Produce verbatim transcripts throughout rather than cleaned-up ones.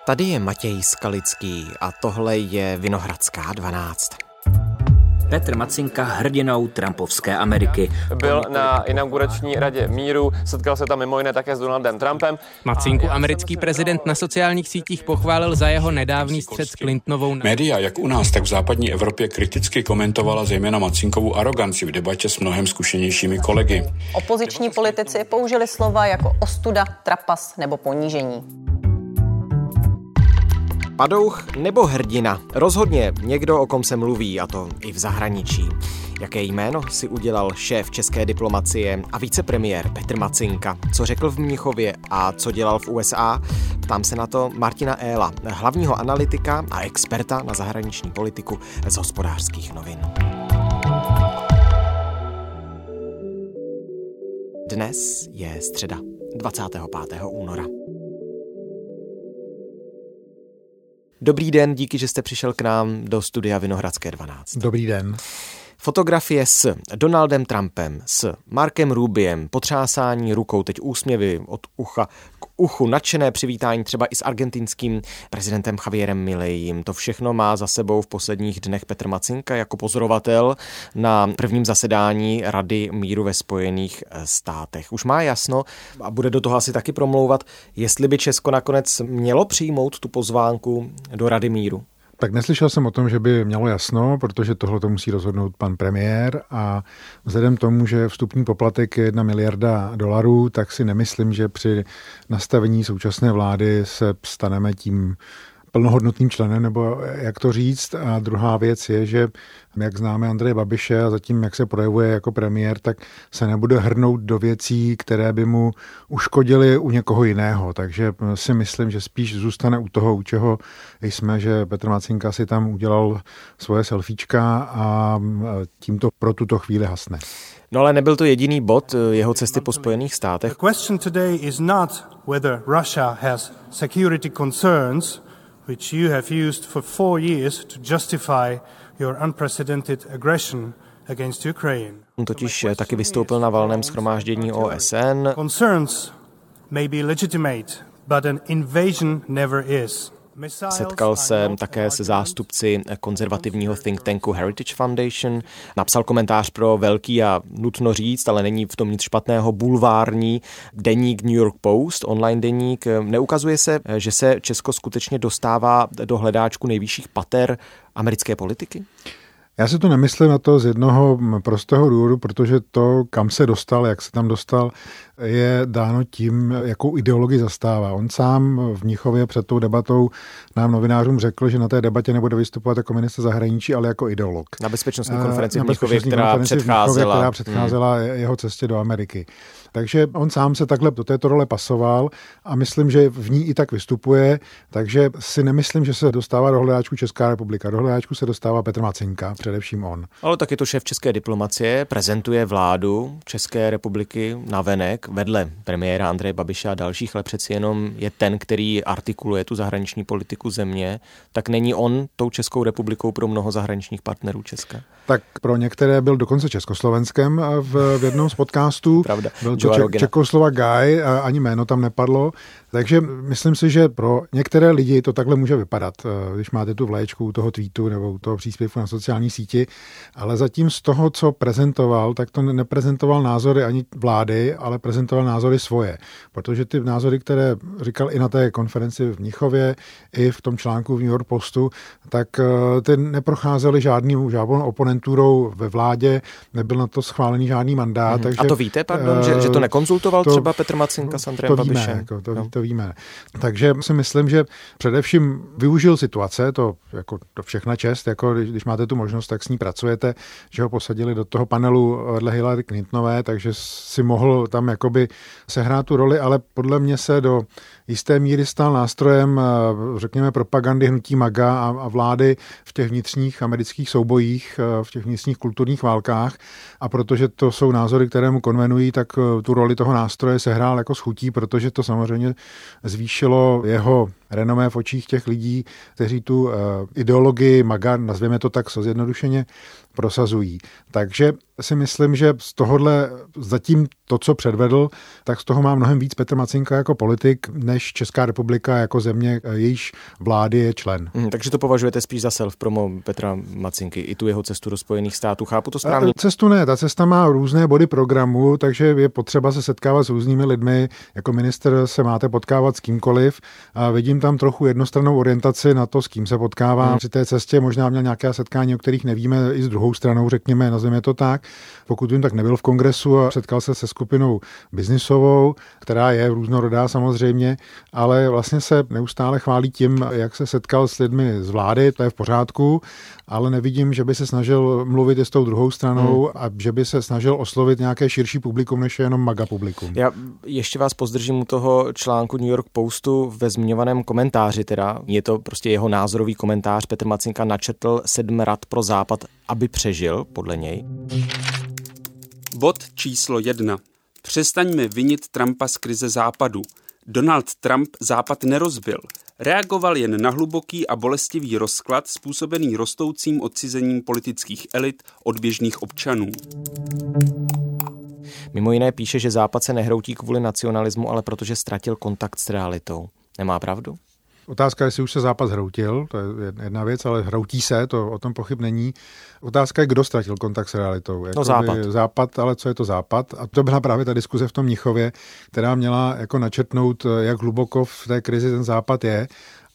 Tady je Matěj Skalický a tohle je Vinohradská dvanáct. Petr Macinka hrdinou trumpovské Ameriky. Byl na inaugurační radě míru, setkal se tam mimo jiné také s Donaldem Trumpem. Macinku americký prezident na sociálních sítích pochválil za jeho nedávný střet s Clintonovou. Média, jak u nás, tak v západní Evropě kriticky komentovala zejména Macinkovu aroganci v debatě s mnohem zkušenějšími kolegy. Opoziční politici použili slova jako ostuda, trapas nebo ponížení. Padouch nebo hrdina? Rozhodně někdo, o kom se mluví, a to i v zahraničí. Jaké jméno si udělal šéf české diplomacie a vicepremiér Petr Macinka? Co řekl v Mnichově a co dělal v U S A? Ptám se na to Martina Ehla, hlavního analytika a experta na zahraniční politiku z Hospodářských novin. Dnes je středa, dvacátého pátého února. Dobrý den, díky, že jste přišel k nám do studia Vinohradské dvanáct. Dobrý den. Fotografie s Donaldem Trumpem, s Markem Rubiem, potřásání rukou, teď úsměvy od ucha k uchu, nadšené přivítání třeba i s argentinským prezidentem Javierem Milejím. To všechno má za sebou v posledních dnech Petr Macinka jako pozorovatel na prvním zasedání Rady míru ve Spojených státech. Už má jasno a bude do toho asi taky promlouvat, jestli by Česko nakonec mělo přijmout tu pozvánku do Rady míru. Tak neslyšel jsem o tom, že by mělo jasno, protože tohle to musí rozhodnout pan premiér a vzhledem tomu, že vstupní poplatek je jedna miliarda dolarů, tak si nemyslím, že při nastavení současné vlády se staneme tím plnohodnotným členem, nebo jak to říct. A druhá věc je, že jak známe Andreje Babiše a zatím, jak se projevuje jako premiér, tak se nebude hrnout do věcí, které by mu uškodily u někoho jiného. Takže si myslím, že spíš zůstane u toho, u čeho jsme, že Petr Macinka si tam udělal svoje selfiečka a tím to pro tuto chvíli hasne. No ale nebyl to jediný bod jeho cesty po Spojených státech. The question today is not whether Russia has security concerns which you have used for four years to justify your unprecedented aggression against Ukraine. On totiž taky vystoupil na valném shromáždění O S N. Concerns may be legitimate, but an invasion never is. Setkal se také se zástupci konzervativního think tanku Heritage Foundation. Napsal komentář pro velký a nutno říct, ale není v tom nic špatného, bulvární deník New York Post, online deník. Neukazuje se, že se Česko skutečně dostává do hledáčku nejvyšších pater americké politiky? Já si to nemyslím na to z jednoho prostého důvodu, protože to, kam se dostal, jak se tam dostal, je dáno tím, jakou ideologii zastává. On sám v Mnichově před tou debatou nám novinářům řekl, že na té debatě nebude vystupovat jako ministr zahraničí, ale jako ideolog. Na bezpečnostní konferenci v Mnichově, která předcházela, která předcházela hmm. jeho cestě do Ameriky. Takže on sám se takhle do této role pasoval a myslím, že v ní i tak vystupuje, takže si nemyslím, že se dostává do hledáčku Česká republika. Do hledáčku se dostává Petr Macinka, především on. Ale taky to šéf české diplomacie prezentuje vládu České republiky navenek, vedle premiéra Andreje Babiše a dalších, ale přeci jenom je ten, který artikuluje tu zahraniční politiku země, tak není on tou Českou republikou pro mnoho zahraničních partnerů Česka? Tak pro některé byl dokonce Československem v, v jednom z podcastů. Pravda. Byl to Ček, Čekoslovak Guy, a ani jméno tam nepadlo. Takže myslím si, že pro některé lidi to takhle může vypadat, když máte tu vlaječku u toho tweetu nebo u toho příspěvku na sociální síti, ale zatím z toho, co prezentoval, tak to neprezentoval názory ani vlády, ale prezentoval názory svoje. Protože ty názory, které říkal i na té konferenci v Mnichově, i v tom článku v New York Postu, tak ty neprocházely žádným, žádnou oponenturou ve vládě, nebyl na to schválený žádný mandát. Mm-hmm. Takže, a to víte, pardon, uh, že, že to nekonzultoval to, třeba Petr Macinka s Andrejem to víme, Babišem? Jako, to, no. to víme. Takže si myslím, že především využil situace, to jako to všechna čest, jako když, když máte tu možnost, tak s ní pracujete, že ho posadili do toho panelu vedle Hillary Clintonové, takže si mohl tam jakoby sehrát tu roli, ale podle mě se do jisté míry stal nástrojem, řekněme, propagandy hnutí MAGA a, a vlády v těch vnitřních amerických soubojích, v těch vnitřních kulturních válkách, a protože to jsou názory, které mu konvenují, tak tu roli toho nástroje sehrál jako s chutí, protože to samozřejmě zvýšilo jeho renomé v očích těch lidí, kteří tu uh, ideologii MAGA, nazvěme to tak zjednodušeně, prosazují. Takže si myslím, že z tohohle zatím to, co předvedl, tak z toho má mnohem víc Petr Macinka jako politik, než Česká republika jako země, jejíž vlády je člen. Hmm, takže to považujete spíš za self-promo Petra Macinky, i tu jeho cestu do Spojených států. Chápu to správně? A cestu ne, ta cesta má různé body programu, takže je potřeba se setkávat s různými lidmi. Jako ministr se máte potkávat s kýmkoliv a vidím tam trochu jednostrannou orientaci na to, s kým se potkává. Hmm. Při té cestě možná měl nějaké setkání, o kterých nevíme, i s druhou stranou, řekněme, nazveme to tak. Pokud vím, tak nebyl v kongresu a setkal se se skupinou biznisovou, která je různorodá samozřejmě, ale vlastně se neustále chválí tím, jak se setkal s lidmi z vlády, to je v pořádku, ale nevidím, že by se snažil mluvit i s tou druhou stranou hmm. a že by se snažil oslovit nějaké širší publikum, než je jenom MAGA publikum. Já ještě vás pozdržím u toho článku New York Postu ve zmiňovaném komentáři, teda je to prostě jeho názorový komentář. Petr Macinka načetl sedm rad pro Západ, aby přežil, podle něj. Bod číslo jedna. Přestaňme vinit Trumpa z krize Západu. Donald Trump Západ nerozbil. Reagoval jen na hluboký a bolestivý rozklad způsobený rostoucím odcizením politických elit od běžných občanů. Mimo jiné píše, že Západ se nehroutí kvůli nacionalismu, ale protože ztratil kontakt s realitou. Nemá pravdu? Otázka je, jestli už se Západ zhroutil, to je jedna věc, ale hroutí se, to o tom pochyb není. Otázka je, kdo ztratil kontakt s realitou. No Západ. Západ, ale co je to Západ? A to byla právě ta diskuze v tom Mnichově, která měla jako načrtnout, jak hluboko v té krizi ten Západ je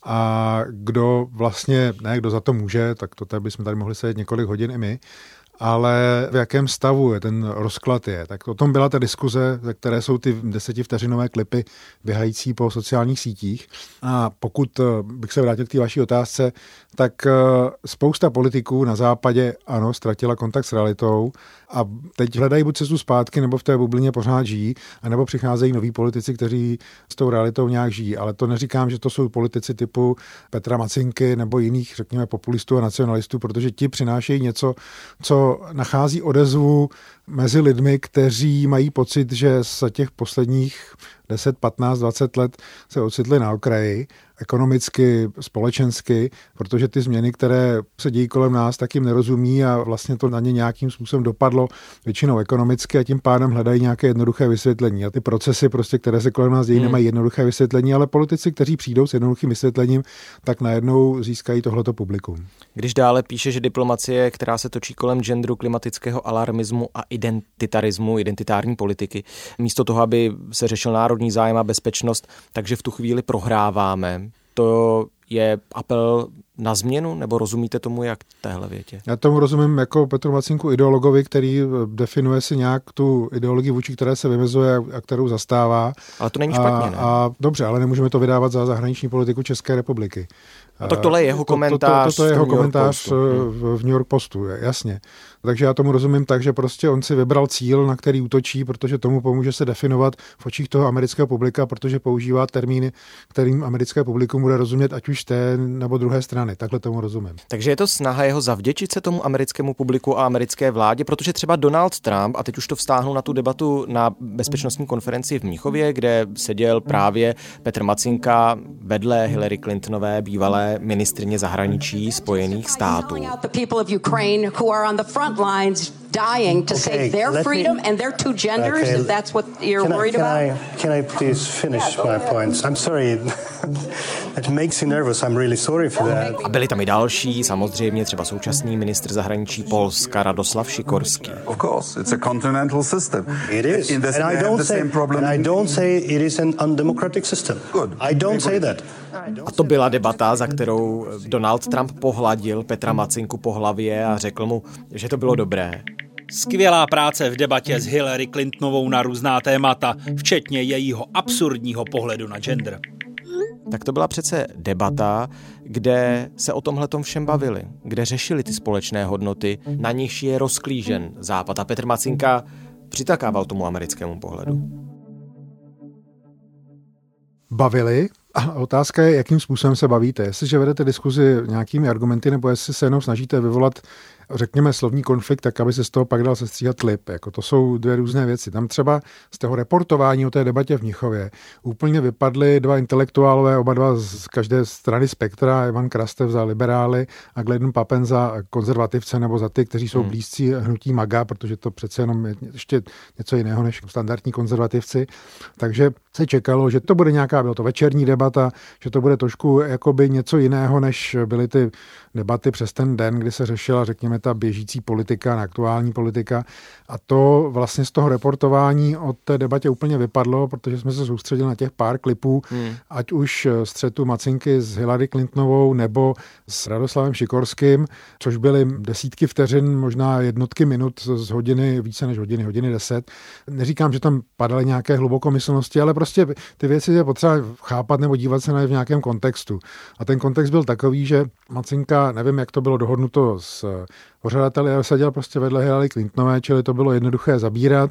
a kdo vlastně, ne, kdo za to může, tak to tady bychom tady mohli sedět několik hodin i my, ale v jakém stavu je ten rozklad je. Tak o tom byla ta diskuze, ze které jsou ty desetivteřinové klipy běhající po sociálních sítích. A pokud bych se vrátil k té vaší otázce, tak spousta politiků na západě, ano, ztratila kontakt s realitou a teď hledají buď cestu zpátky, nebo v té bublině pořád žijí, anebo přicházejí noví politici, kteří s tou realitou nějak žijí. Ale to neříkám, že to jsou politici typu Petra Macinky nebo jiných, řekněme, populistů a nacionalistů, protože ti přinášejí něco, co nachází odezvu mezi lidmi, kteří mají pocit, že z těch posledních deset, patnáct, dvacet let se ocitli na okraji, ekonomicky, společensky, protože ty změny, které se dějí kolem nás, tak jim nerozumí a vlastně to na ně nějakým způsobem dopadlo většinou ekonomicky a tím pádem hledají nějaké jednoduché vysvětlení. A ty procesy, prostě, které se kolem nás dějí, hmm. nemají jednoduché vysvětlení, ale politici, kteří přijdou s jednoduchým vysvětlením, tak najednou získají tohleto publikum. Když dále píše, že diplomacie, která se točí kolem genderu, klimatického alarmismu a identitarismu, identitární politiky, místo toho, aby se řešil národní zájem a bezpečnost, takže v tu chvíli prohráváme. To je apel na změnu, nebo rozumíte tomu, jak téhle větě? Já tomu rozumím jako Petru Macinku ideologovi, který definuje si nějak tu ideologii, vůči které se vymezuje a kterou zastává. Ale to není špatně, ne? A, a dobře, ale nemůžeme to vydávat za zahraniční politiku České republiky. A tak tohle je jeho komentář. To, to, to, to je jeho komentář v New York Postu, jasně. Takže já tomu rozumím tak, že prostě on si vybral cíl, na který útočí, protože tomu pomůže se definovat v očích toho amerického publika, protože používá termíny, kterým americké publikum bude rozumět, ať už té nebo druhé strany. Takhle tomu rozumím. Takže je to snaha jeho zavděčit se tomu americkému publiku a americké vládě, protože třeba Donald Trump, a teď už to vztáhnu na tu debatu na bezpečnostní konferenci v Mnichově, kde seděl právě Petr Macinka vedle Hillary Clintonové, bývalé ministryně zahraničí Spojených států. Lines dying to okay, save their freedom me, and their two genders, okay, if that's what you're worried I, can about? I, can I please finish yeah, my points? I'm sorry, it makes you nervous, I'm really sorry for that. A byli tam i další, samozřejmě třeba současný ministr zahraničí Polska Radoslav Sikorský. Of course, it's a continental system. It is, and I don't say, and I don't say it is an undemocratic system. Good. I don't say that. A to byla debata, za kterou Donald Trump pohladil Petra Macinku po hlavě a řekl mu, že to bylo dobré. Skvělá práce v debatě s Hillary Clintonovou na různá témata, včetně jejího absurdního pohledu na gender. Tak to byla přece debata, kde se o tomhletom všem bavili, kde řešili ty společné hodnoty, na nichž je rozklížen Západ. A Petr Macinka přitakával tomu americkému pohledu. Bavili, A otázka je, jakým způsobem se bavíte. Jestliže vedete diskuzi nějakými argumenty, nebo jestli se jenom snažíte vyvolat, řekněme, slovní konflikt, tak aby se z toho pak dal sestříhat klip. Jako to jsou dvě různé věci. Tam třeba z toho reportování o té debatě v Mnichově úplně vypadly dva intelektuálové, oba dva z každé strany spektra, Ivan Krastev za liberály a Gordon Papen za konzervativce, nebo za ty, kteří jsou hmm. blízcí hnutí MAGA, protože to přece jenom je ještě něco jiného než standardní konzervativci. Takže se čekalo, že to bude nějaká, bylo to večerní debata, že to bude trošku jakoby něco jiného, než byly ty debaty přes ten den, kdy se řešila, řekněme, ta běžící politika, aktuální politika. A to vlastně z toho reportování o té debatě úplně vypadlo, protože jsme se soustředili na těch pár klipů, hmm. ať už střetu Macinky s Hillary Clintonovou nebo s Radoslavem Šikorským, což byly desítky vteřin, možná jednotky minut z hodiny, více než hodiny, hodiny deset. Neříkám, že tam padaly nějaké hlubokomyslnosti, ale prostě ty věci je potřeba chápat nebo dívat se na ně v nějakém kontextu. A ten kontext byl takový, že Macinka, nevím, jak to bylo dohodnuto s pořadateli, ale seděl prostě vedle Hillary Clintonové, čili to bylo jednoduché zabírat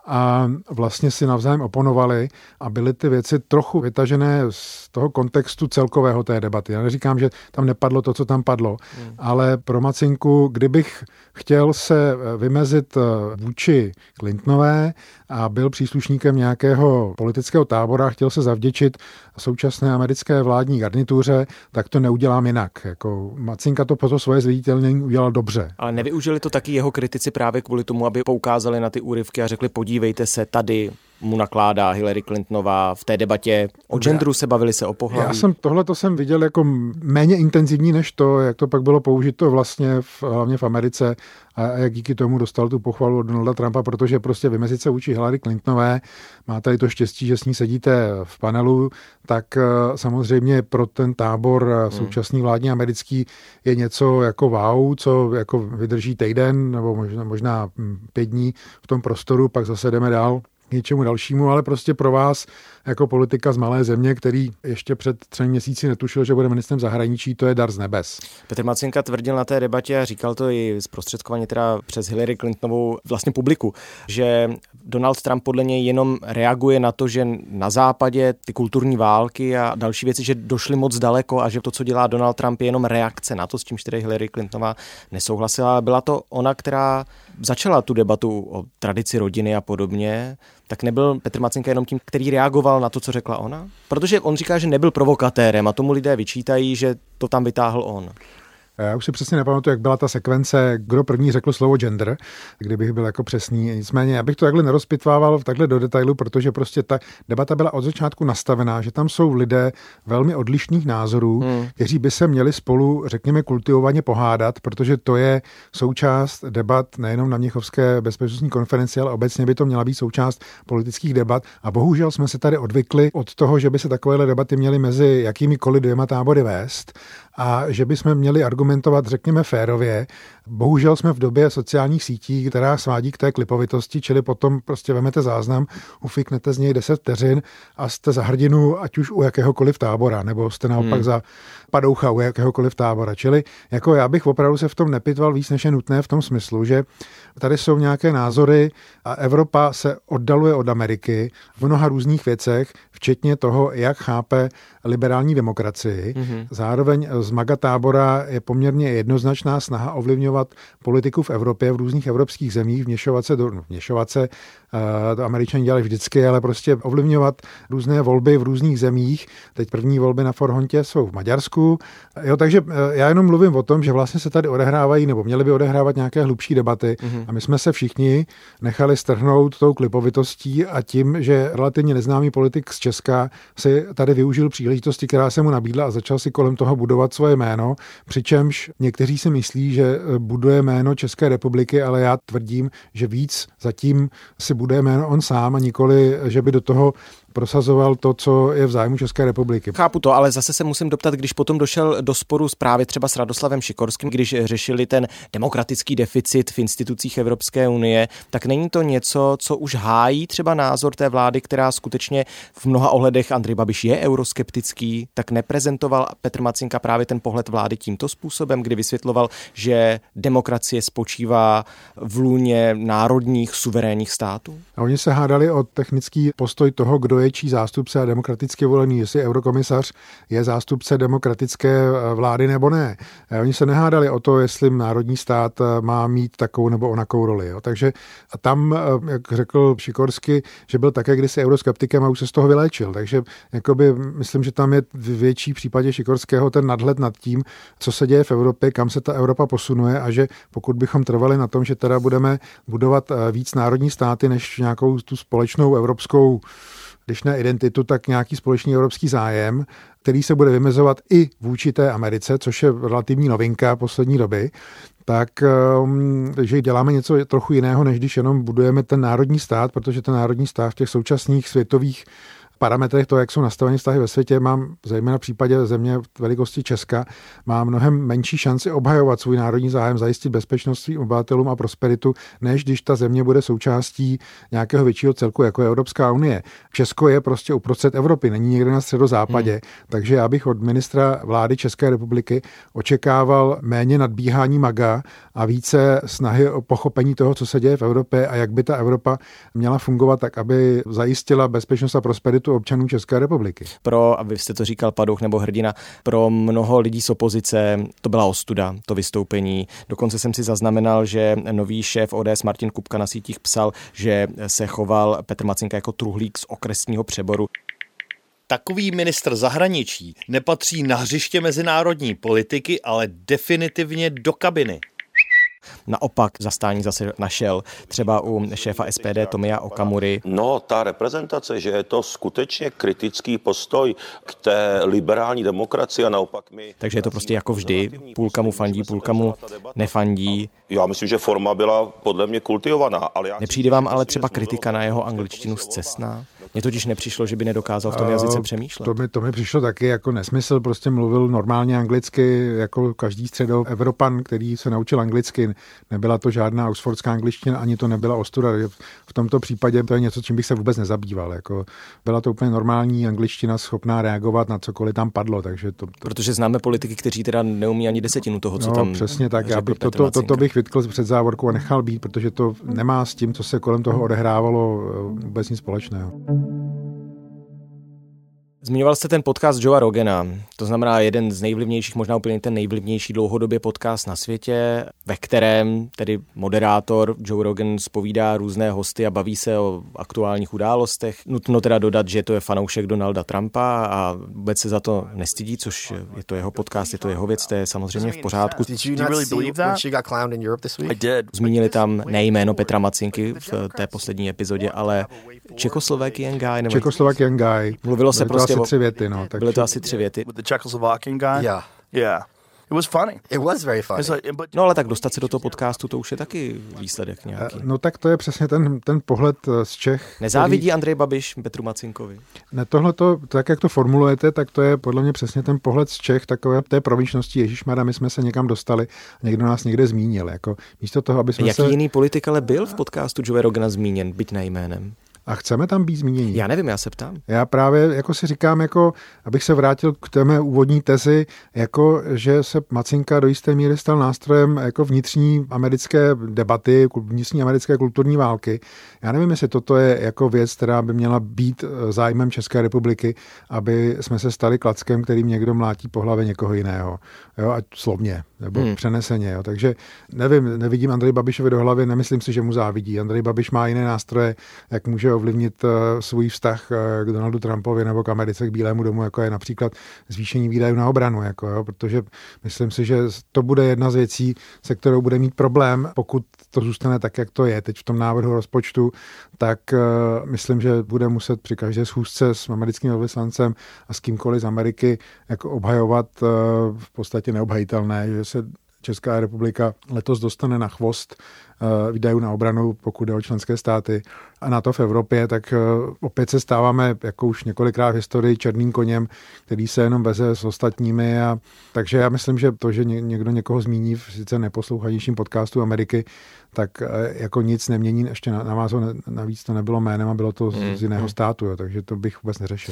a vlastně si navzájem oponovali a byly ty věci trochu vytažené z toho kontextu celkového té debaty. Já neříkám, že tam nepadlo to, co tam padlo, hmm. ale pro Macinku, kdybych chtěl se vymezit vůči Clintonové a byl příslušníkem nějakého politického tábora, chtěl se zavděčit současné americké vládní garnituře, tak to neudělám jinak. Jako Macinka to po to svoje zviditelnění udělal dobře. Ale nevyužili to taky jeho kritici právě kvůli tomu, aby poukázali na ty úryvky a řekli, podívejte se, tady mu nakládá Hillary Clintonová v té debatě o genderu, se bavili se o pohlaví. Já jsem tohle to jsem viděl jako méně intenzivní než to, jak to pak bylo použito vlastně v, hlavně v Americe a jak díky tomu dostal tu pochvalu od Donalda Trumpa, protože prostě vymezit se vůči Hillary Clintonové, máte to štěstí, že s ní sedíte v panelu, tak samozřejmě pro ten tábor současný vládní americký je něco jako wow, co jako vydrží týden nebo možná, možná pět dní v tom prostoru, pak zase jdeme dál k něčemu dalšímu, ale prostě pro vás jako politika z malé země, který ještě před třemi měsíci netušil, že bude ministrem zahraničí, to je dar z nebes. Petr Macinka tvrdil na té debatě a říkal to i zprostředkovaně teda přes Hillary Clintonovou vlastně publiku, že Donald Trump podle něj jenom reaguje na to, že na západě ty kulturní války a další věci, že došly moc daleko a že to, co dělá Donald Trump, je jenom reakce na to, s čímž tedy Hillary Clintonová nesouhlasila. Byla to ona, která začala tu debatu o tradici rodiny a podobně, tak nebyl Petr Macinka jenom tím, který reagoval na to, co řekla ona? Protože on říká, že nebyl provokatérem a tomu lidé vyčítají, že to tam vytáhl on. Já už si přesně nepamatuju, jak byla ta sekvence, kdo první řekl slovo gender, kdybych byl jako přesný. Nicméně, já bych to takhle nerozpitvával takhle do detailu, protože prostě ta debata byla od začátku nastavená, že tam jsou lidé velmi odlišných názorů, hmm. kteří by se měli spolu, řekněme, kultivovaně pohádat, protože to je součást debat nejenom na Mnichovské bezpečnostní konferenci, ale obecně by to měla být součást politických debat. A bohužel jsme se tady odvykli od toho, že by se takovéhle debaty měly mezi jakýmikoliv dvěma tábory vést a že bychom měli argumentovat, řekněme, férově. Bohužel jsme v době sociálních sítí, která svádí k té klipovitosti, čili potom prostě vemete záznam, ufiknete z něj deset vteřin a jste za hrdinu, ať už u jakéhokoliv tábora, nebo jste naopak hmm. za padoucha u jakéhokoliv tábora. Čili jako já bych opravdu se v tom nepitval víc, než je nutné v tom smyslu, že tady jsou nějaké názory a Evropa se oddaluje od Ameriky v mnoha různých věcech, včetně toho, jak chápe liberální demokracii. Mm-hmm. Zároveň z MAGA tábora je poměrně jednoznačná snaha ovlivňovat politiku v Evropě, v různých evropských zemích, vměšovat se, do, no, vměšovat se, uh, to Američani dělali vždycky, ale prostě ovlivňovat různé volby v různých zemích. Teď první volby na Forhontě jsou v Maďarsku. Jo, takže uh, já jenom mluvím o tom, že vlastně se tady odehrávají, nebo měly by odehrávat nějaké hlubší debaty mm-hmm. a my jsme se všichni nechali strhnout tou klipovitostí a tím, že relativně neznámý politik z Česka si tady využil příležitosti, která se mu nabídla a začal si kolem toho budovat svoje jméno, přičemž někteří si myslí, že buduje jméno České republiky, ale já tvrdím, že víc zatím si buduje jméno on sám a nikoli, že by do toho prosazoval to, co je v zájmu České republiky. Chápu to, ale zase se musím doptat, když potom došel do sporu právě třeba s Radoslavem Šikorským, když řešili ten demokratický deficit v institucích Evropské unie, tak není to něco, co už hájí třeba názor té vlády, která skutečně v mnoha ohledech, Andrej Babiš je euroskeptický, tak neprezentoval Petr Macinka právě ten pohled vlády tímto způsobem, kdy vysvětloval, že demokracie spočívá v lůně národních suverénních států? A oni se hádali o technický postoj toho, kdo je čí zástupce a demokraticky volený, jestli eurokomisař je zástupce demokratické vlády nebo ne. Oni se nehádali o to, jestli národní stát má mít takovou nebo onakou roli. Jo. Takže a tam, jak řekl Šikorsky, že byl také kdysi euroskeptikem a už se z toho vyléčil. Takže jakoby, myslím, že tam je v větší případě Šikorského ten nadhled nad tím, co se děje v Evropě, kam se ta Evropa posunuje a že pokud bychom trvali na tom, že teda budeme budovat víc národní státy než nějakou tu společnou evropskou, když ne identitu, tak nějaký společný evropský zájem, který se bude vymezovat i vůči té Americe, což je relativní novinka poslední doby, tak že děláme něco trochu jiného, než když jenom budujeme ten národní stát, protože ten národní stát v těch současných světových parametrech toho, jak jsou nastaveny vztahy ve světě, mám zejména v případě země velikosti Česka, má mnohem menší šanci obhajovat svůj národní zájem, zajistit bezpečnost svým obyvatelům a prosperitu, než když ta země bude součástí nějakého většího celku, jako je Evropská unie. Česko je prostě uprostřed Evropy, není někde na středozápadě, hmm. takže já bych od ministra vlády České republiky očekával méně nadbíhání maga a více snahy o pochopení toho, co se děje v Evropě a jak by ta Evropa měla fungovat tak, aby zajistila bezpečnost a prosperitu občanů České republiky. Pro, a vy jste to říkal Padouch nebo Hrdina, pro mnoho lidí z opozice to byla ostuda, to vystoupení. Dokonce jsem si zaznamenal, že nový šéf O D S Martin Kupka na sítích psal, že se choval Petr Macinka jako truhlík z okresního přeboru. Takový ministr zahraničí nepatří na hřiště mezinárodní politiky, ale definitivně do kabiny. Naopak zastání zase našel třeba u šéfa S P D Tomia Okamury. No, ta reprezentace, že je to skutečně kritický postoj k té liberální demokracii a naopak my... Takže je to prostě jako vždy, půlka mu fandí, půlka mu nefandí. Já myslím, že forma byla podle mě kultivovaná. Ale já... Nepřijde vám ale třeba kritika na jeho angličtinu scestná? Mně totiž nepřišlo, že by nedokázal v tom jazyce přemýšlet. To mi, to mi přišlo taky jako nesmysl, prostě mluvil normálně anglicky, jako každý středoevropan, který se naučil anglicky. Nebyla to žádná oxfordská angličtina, ani to nebyla ostuda. V tomto případě to je něco, čím bych se vůbec nezabýval. Jako byla to úplně normální angličtina, schopná reagovat na cokoliv tam padlo. Takže to, to... Protože známe politiky, kteří teda neumí ani desetinu toho, co no, tam přesně tak. Já bych to, to, to, to bych vytkl před závorkou a nechal být, protože to nemá s tím, co se kolem toho odehrávalo, vůbec nic společného. Zmiňoval jste ten podcast Joea Rogana, to znamená jeden z nejvlivnějších, možná úplně ten nejvlivnější dlouhodobě podcast na světě, ve kterém tedy moderátor Joe Rogan zpovídá různé hosty a baví se o aktuálních událostech. Nutno teda dodat, že to je fanoušek Donalda Trumpa a vůbec se za to nestydí, což je to jeho podcast, je to jeho věc, to je samozřejmě v pořádku. Zmínili tam nejméno Petra Macinky v té poslední epizodě, ale Czechoslovakian guy. Nebo... Czechoslovakian guy. Mluvilo se prostě asi tři věty, no. Tak byly to asi tři věty. With the Czechoslovakian guy? Yeah. Yeah. It was funny. It was very funny. Like, but... No ale tak dostat se do toho podcastu, to už je taky výsledek nějaký. No tak to je přesně ten, ten pohled z Čech. Nezávidí který... Andrej Babiš Petru Macinkovi? Ne, tohle to, tak jak to formulujete, tak to je podle mě přesně ten pohled z Čech, takové té provinčnosti, ježišmarja, my jsme se někam dostali, někdo nás někde zmínil. Jako místo toho, aby jsme Jaký se... jiný politik ale byl v podcastu Joe Rogana zmíněn, byť nejménem? A chceme tam být zmínění? Já nevím, já se ptám. Já právě jako si říkám, jako, abych se vrátil k té mé úvodní tezi, jako, že se Macinka do jisté míry stal nástrojem jako vnitřní americké debaty, vnitřní americké kulturní války. Já nevím, jestli toto je jako věc, která by měla být zájmem České republiky, aby jsme se stali klackem, kterým někdo mlátí po hlavě někoho jiného. Jo, ať slovně, nebo hmm. přeneseně. Jo. Takže nevím, nevidím Andrej Babišovi do hlavy, nemyslím si, že mu závidí. Andrej Babiš má jiné nástroje, jak může ovlivnit uh, svůj vztah uh, k Donaldu Trumpovi nebo k Americe, k Bílému domu, jako je například zvýšení výdajů na obranu, jako, jo, protože myslím si, že to bude jedna z věcí, se kterou bude mít problém, pokud to zůstane tak, jak to je teď v tom návrhu rozpočtu, tak uh, myslím, že bude muset při každé schůzce s americkým velvyslancem a s kýmkoliv z Ameriky jako obhajovat uh, v podstatě neobhajitelné, že se Česká republika letos dostane na chvost uh, výdajů na obranu, pokud jde o členské státy a na to v Evropě, tak uh, opět se stáváme, jako už několikrát v historii, černým koněm, který se jenom veze s ostatními. A, takže já myslím, že to, že ně, někdo někoho zmíní v sice neposlouchanějším podcastu Ameriky, tak uh, jako nic nemění, ještě na, na vás navíc to nebylo jménem a bylo to z, z jiného státu, jo, takže to bych vůbec neřešil.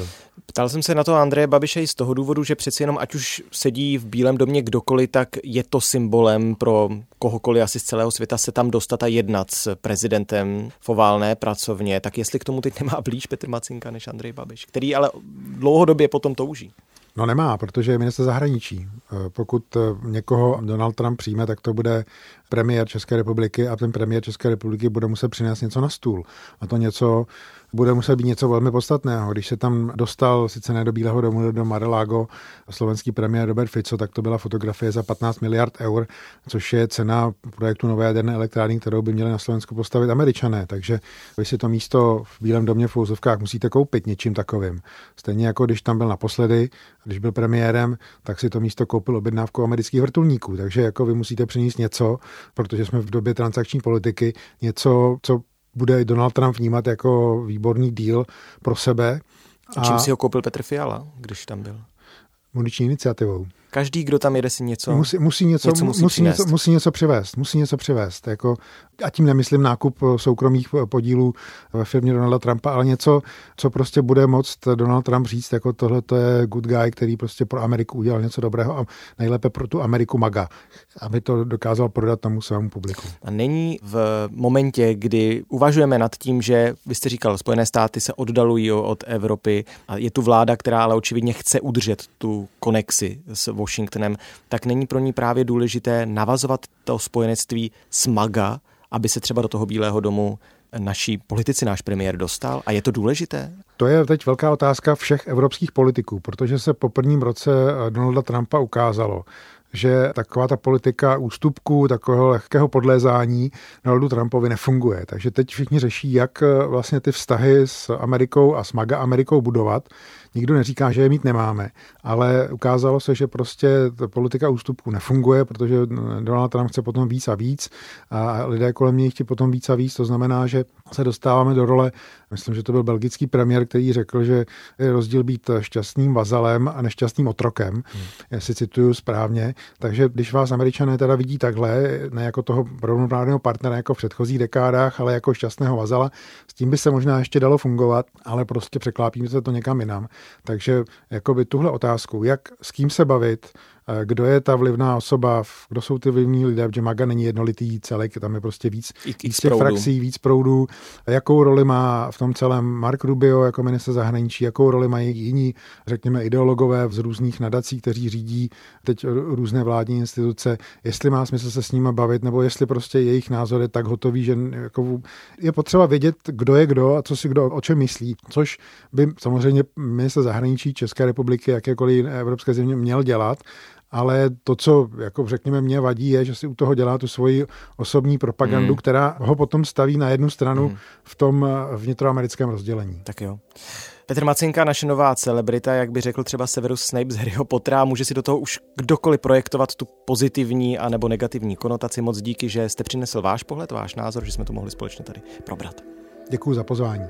Ptal jsem se na to Andreje Babiše i z toho důvodu, že přeci jenom ať už sedí v Bílém domě kdokoliv, tak je to symbolem pro kohokoliv asi z celého světa se tam dostat a jednat s prezidentem v oválné pracovně. Tak jestli k tomu teď nemá blíž Petr Macinka než Andrej Babiš, který ale dlouhodobě potom touží. No nemá, protože je ministr zahraničí. Pokud někoho Donald Trump přijme, tak to bude premiér České republiky a ten premiér České republiky bude muset přinést něco na stůl. A to něco bude muset být něco velmi podstatného. Když se tam dostal, sice ne do Bílého domu, do Mar-a-Lago, slovenský premiér Robert Fico, tak to byla fotografie za patnáct miliard eur, což je cena projektu nové jaderné elektrárny, kterou by měli na Slovensku postavit Američané. Takže vy si to místo v Bílém domě v Fouzovkách musíte koupit něčím takovým. Stejně jako když tam byl naposledy, když byl premiérem, tak si to místo koupil objednávku amerických vrtulníků. Takže jako vy musíte přinést něco, protože jsme v době transakční politiky, něco, co bude Donald Trump vnímat jako výborný díl pro sebe. A čím si ho koupil Petr Fiala, když tam byl? Muniční iniciativou. Každý, kdo tam jede, si něco musí, musí něco, něco musí, musí, něco, musí něco přivést. Musí něco přivést. Jako, a tím nemyslím nákup soukromých podílů ve firmě Donalda Trumpa, ale něco, co prostě bude moct Donald Trump říct, jako tohle to je good guy, který prostě pro Ameriku udělal něco dobrého a nejlépe pro tu Ameriku maga, aby to dokázal prodat tomu svému publiku. A není v momentě, kdy uvažujeme nad tím, že vy jste říkal, Spojené státy se oddalují od Evropy a je tu vláda, která ale očividně chce udržet tu konexi s Washingtonem, tak není pro ní právě důležité navazovat to spojenectví s MAGA, aby se třeba do toho Bílého domu naší politici, náš premiér dostal? A je to důležité? To je teď velká otázka všech evropských politiků, protože se po prvním roce Donalda Trumpa ukázalo, že taková ta politika ústupků, takového lehkého podlézání Donaldu Trumpovi nefunguje. Takže teď všichni řeší, jak vlastně ty vztahy s Amerikou a s MAGA Amerikou budovat. Nikdo neříká, že je mít nemáme, ale ukázalo se, že prostě ta politika ústupků nefunguje, protože Donald Trump chce potom víc a víc a lidé kolem něj chtějí potom víc a víc. To znamená, že se dostáváme do role, myslím, že to byl belgický premiér, který řekl, že je rozdíl být šťastným vazalem a nešťastným otrokem, hmm. jestli cituju správně. Takže když vás Američané teda vidí takhle, ne jako toho rovnoprávného partnera jako v předchozích dekádách, ale jako šťastného vazala, s tím by se možná ještě dalo fungovat, ale prostě překlápíme se to někam jinam. Takže jakoby tuhle otázku, jak s kým se bavit, kdo je ta vlivná osoba, kdo jsou ty vlivní lidé, protože MAGA není jednolitý celek, tam je prostě víc, víc těch frakcí, víc proudů. Jakou roli má v tom celém Mark Rubio jako ministr zahraničí, jakou roli mají jiní, řekněme, ideologové z různých nadací, kteří řídí teď různé vládní instituce, jestli má smysl se s nimi bavit, nebo jestli prostě jejich názor je tak hotový, že jako je potřeba vědět, kdo je kdo a co si kdo o čem myslí, což by samozřejmě ministr zahraničí České republiky, jakékoliv evropské země měl dělat. Ale to, co jako řekněme mě vadí, je, že si u toho dělá tu svoji osobní propagandu, mm. která ho potom staví na jednu stranu mm. v tom vnitroamerickém rozdělení. Tak jo. Petr Macinka, naše nová celebrita, jak by řekl třeba Severus Snape z Harryho Pottera, může si do toho už kdokoliv projektovat tu pozitivní a nebo negativní konotaci. Moc díky, že jste přinesl váš pohled, váš názor, že jsme to mohli společně tady probrat. Děkuji za pozvání.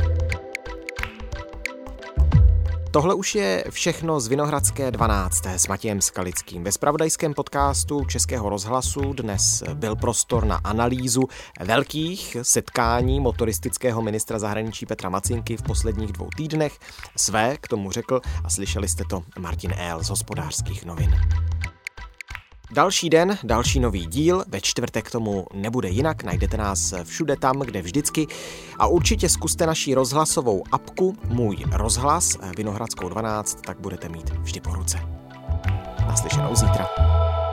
Tohle už je všechno z Vinohradské dvanácté s Matějem Skalickým. Ve zpravodajském podcastu Českého rozhlasu dnes byl prostor na analýzu velkých setkání motoristického ministra zahraničí Petra Macinky v posledních dvou týdnech. Své k tomu řekl a slyšeli jste to Martin Ehl z Hospodářských novin. Další den, další nový díl, ve čtvrtek tomu nebude jinak, najdete nás všude tam, kde vždycky a určitě zkuste naší rozhlasovou apku Můj rozhlas Vinohradskou dvanáct, tak budete mít vždy po ruce. Naslyšenou zítra.